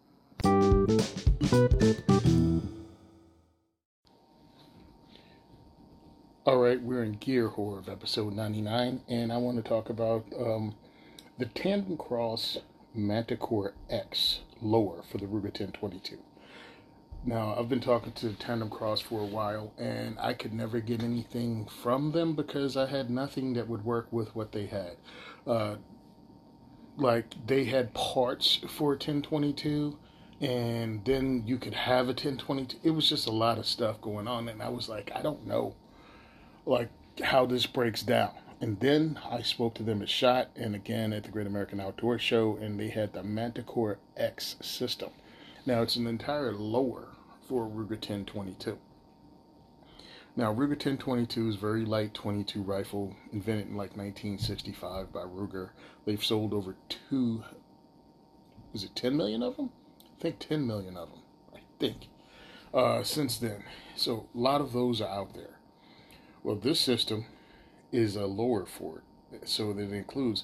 All right, we're in Gear Horror of episode ninety-nine, and I want to talk about um, the Tandem Cross Manticore X lower for the Ruger ten twenty-two. Now, I've been talking to Tandem Cross for a while, and I could never get anything from them because I had nothing that would work with what they had. Uh, like, they had parts for a ten twenty-two, and then you could have a ten twenty-two. It was just a lot of stuff going on, and I was like, I don't know, like, how this breaks down. And then I spoke to them at SHOT, and again at the Great American Outdoor Show, and they had the Manticore X system. Now, it's an entire lower for a Ruger ten twenty-two. Now, Ruger ten twenty-two is a very light twenty-two rifle, invented in like nineteen sixty-five by Ruger. They've sold over two, is it ten million of them? I think ten million of them, I think, uh, since then. So a lot of those are out there. Well, this system is a lower for it, so that it includes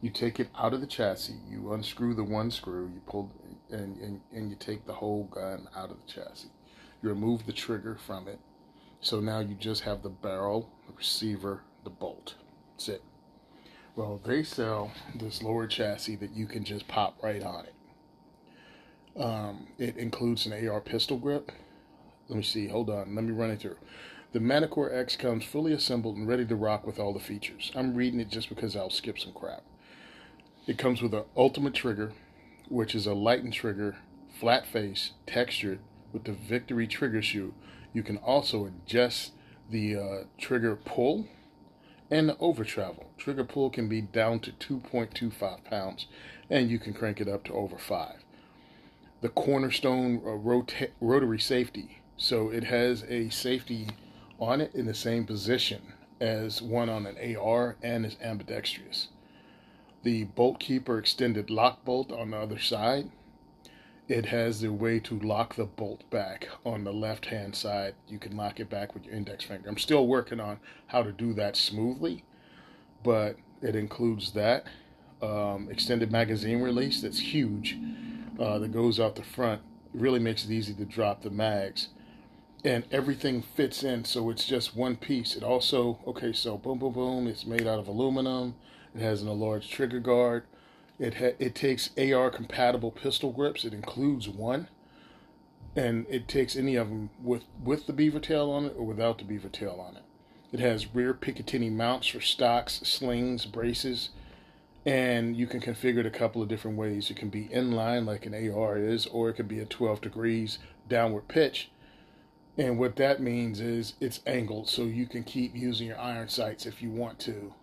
You take it out of the chassis, you unscrew the one screw, you pull, and, and, and you take the whole gun out of the chassis. You remove the trigger from it. So now you just have the barrel, the receiver, the bolt. That's it. Well, they sell this lower chassis that you can just pop right on it. Um, it includes an A R pistol grip. Let me see, hold on, let me run it through. The Manticore X comes fully assembled and ready to rock with all the features. I'm reading it just because I'll skip some crap. It comes with an ultimate trigger, which is a lightened trigger, flat face, textured with the Victory trigger shoe. You can also adjust the uh, trigger pull and the over travel. Trigger pull can be down to two point two five pounds, and you can crank it up to over five. The Cornerstone uh, rota- rotary safety. So it has a safety on it in the same position as one on an A R and is ambidextrous. The Bolt Keeper extended lock bolt on the other side. It has the way to lock the bolt back on the left hand side. You can lock it back with your index finger. I'm still working on how to do that smoothly, but it includes that. Um, extended magazine release that's huge, uh, that goes out the front. It really makes it easy to drop the mags. And everything fits in, so it's just one piece. It also, okay, so boom, boom, boom, it's made out of aluminum. It has an enlarged trigger guard. It ha- it takes A R compatible pistol grips. It includes one, and it takes any of them with with the beaver tail on it or without the beaver tail on it. It has rear Picatinny mounts for stocks, slings, braces, and you can configure it a couple of different ways. It can be inline like an A R is, or it can be a twelve degrees downward pitch. And what that means is it's angled, so you can keep using your iron sights if you want to.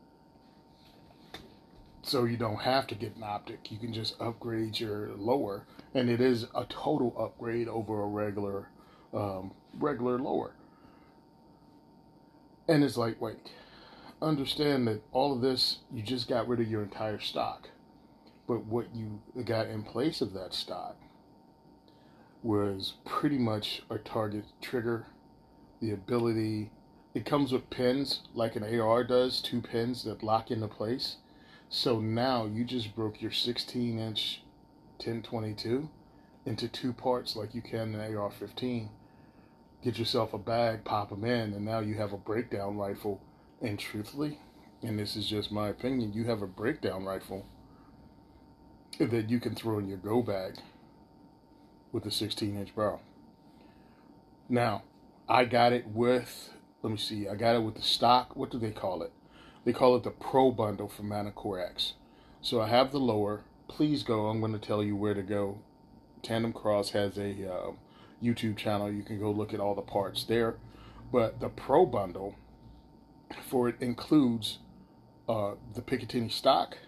So you don't have to get an optic. You can just upgrade your lower, and it is a total upgrade over a regular, um, regular lower. And it's lightweight. Understand that all of this, you just got rid of your entire stock. But what you got in place of that stock was pretty much a target trigger, the ability. It comes with pins like an A R does, two pins that lock into place. So now you just broke your sixteen inch ten twenty-two into two parts like you can in an A R fifteen. Get yourself a bag, pop them in, and now you have a breakdown rifle. And truthfully, and this is just my opinion, you have a breakdown rifle that you can throw in your go bag with a sixteen inch barrel. Now, I got it with, let me see, I got it with the stock, what do they call it? They call it the Pro Bundle for Manticore X. So I have the lower. Please go. I'm going to tell you where to go. Tandem Cross has a uh, YouTube channel. You can go look at all the parts there. But the Pro Bundle, for it includes uh, the Picatinny stock,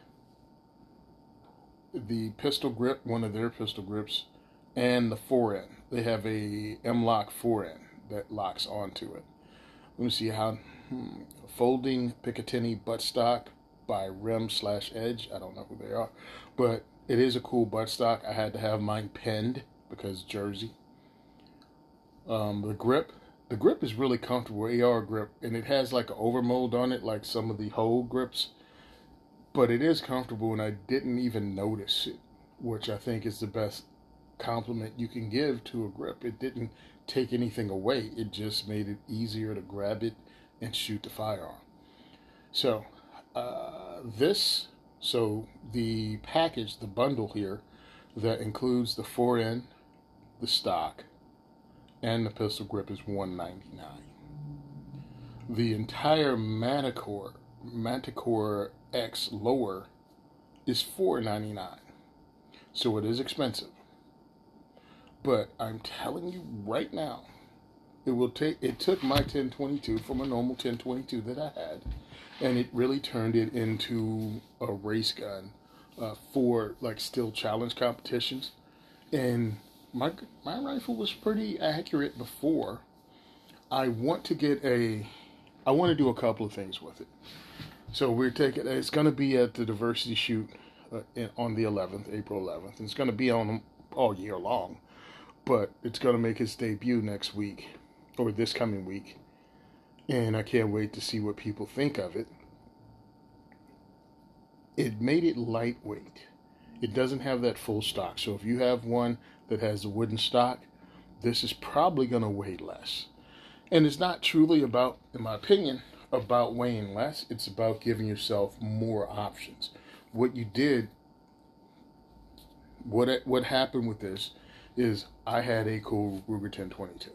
the pistol grip, one of their pistol grips, and the forend. They have a M-Lock forend that locks onto it. Let me see how... Hmm, folding Picatinny buttstock by Rim slash Edge. I don't know who they are, but it is a cool buttstock. I had to have mine pinned because Jersey. Um, the grip, the grip is really comfortable, A R grip, and it has like an overmold on it, like some of the Hogue grips. But it is comfortable, and I didn't even notice it, which I think is the best compliment you can give to a grip. It didn't take anything away. It just made it easier to grab it and shoot the firearm. So uh, this, so the package, the bundle here, that includes the forend, the stock, and the pistol grip is one ninety-nine. The entire Manticore, Manticore X lower is four ninety-nine. So it is expensive. But I'm telling you right now, It will take. It took my ten twenty-two from a normal ten twenty-two that I had, and it really turned it into a race gun uh, for like still challenge competitions. And my my rifle was pretty accurate before. I want to get a. I want to do a couple of things with it. So we're taking. It's going to be at the diversity shoot uh, in, on the eleventh, April eleventh. And it's going to be on all year long, but it's going to make its debut next week. Or this coming week, and I can't wait to see what people think of it. it made it lightweight. It doesn't have that full stock. So if you have one that has a wooden stock, this is probably going to weigh less. And it's not truly about, in my opinion, about weighing less. It's about giving yourself more options. What you did, what what happened with this is I had a cool Ruger ten twenty-two.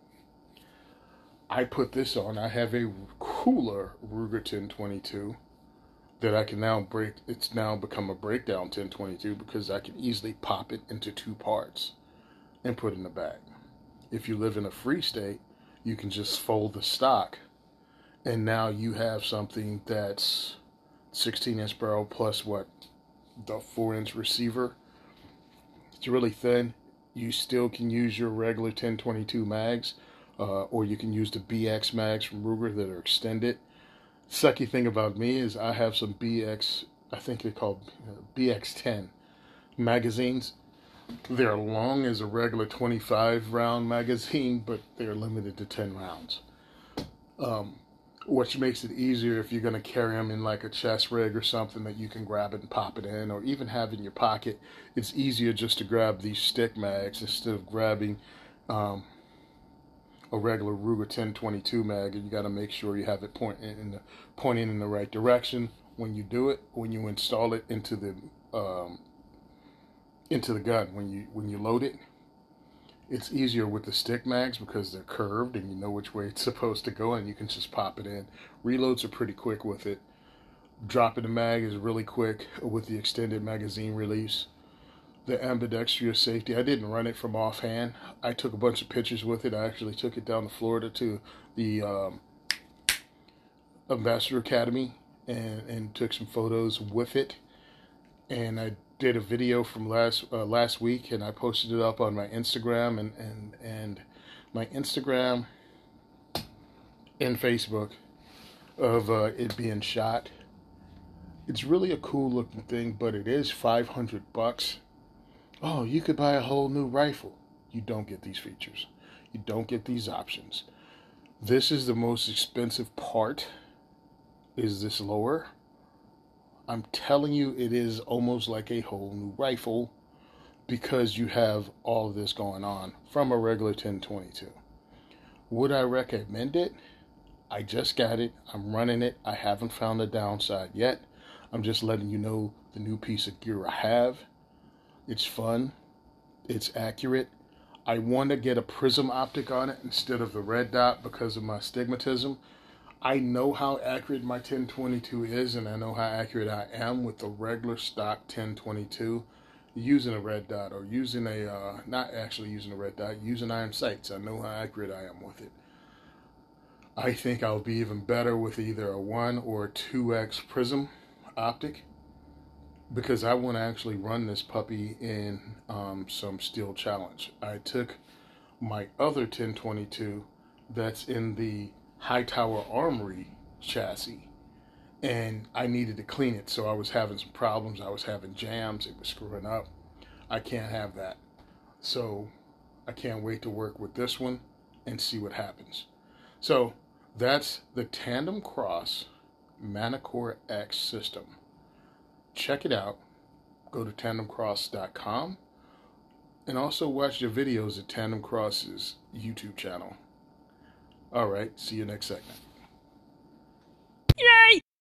I put this on. I have a cooler Ruger ten twenty-two that I can now break. It's now become a breakdown ten twenty-two because I can easily pop it into two parts and put it in the bag. If you live in a free state, you can just fold the stock, and now you have something that's sixteen inch barrel plus what, the four inch receiver. It's really thin. You still can use your regular ten twenty-two mags, uh, or you can use the B X mags from Ruger that are extended. Sucky thing about me is I have some B X, I think they're called B X ten magazines. They're long as a regular twenty-five round magazine, but they're limited to ten rounds. Um, which makes it easier if you're going to carry them in like a chest rig or something that you can grab it and pop it in, or even have in your pocket. It's easier just to grab these stick mags instead of grabbing um, a regular Ruger ten twenty-two mag, and you got to make sure you have it pointing in the pointing in the right direction when you do it, when you install it into the um, into the gun, when you when you load it. It's easier with the stick mags because they're curved and you know which way it's supposed to go, and you can just pop it in. Reloads are pretty quick with it. Dropping the mag is really quick with the extended magazine release. The ambidextrous safety, I didn't run it from offhand. I took a bunch of pictures with it. I actually took it down to Florida to the um, Ambassador Academy and, and took some photos with it. And I did a video from last uh, last week, and I posted it up on my Instagram and, and, and my Instagram and Facebook of uh, it being shot. It's really a cool looking thing, but it is five hundred bucks. Oh, you could buy a whole new rifle. You don't get these features. You don't get these options. This is the most expensive part, is this lower. I'm telling you, it is almost like a whole new rifle because you have all of this going on from a regular ten twenty-two. Would I recommend it? I just got it. I'm running it. I haven't found a downside yet. I'm just letting you know the new piece of gear I have. It's fun. It's accurate. I want to get a prism optic on it instead of the red dot because of my astigmatism. I know how accurate my ten twenty-two is, and I know how accurate I am with the regular stock ten twenty-two. Using a red dot, or using a, uh, not actually using a red dot, using iron sights. I know how accurate I am with it. I think I'll be even better with either a one or a two X prism optic, because I want to actually run this puppy in um, some steel challenge. I took my other ten twenty-two that's in the Hightower Armory chassis, and I needed to clean it, so I was having some problems. I was having jams. It was screwing up. I can't have that. So I can't wait to work with this one and see what happens. So that's the Tandem Cross Manticore X system. Check it out. Go to tandem cross dot com and also watch the videos at Tandem Cross's YouTube channel. All right, see you next segment.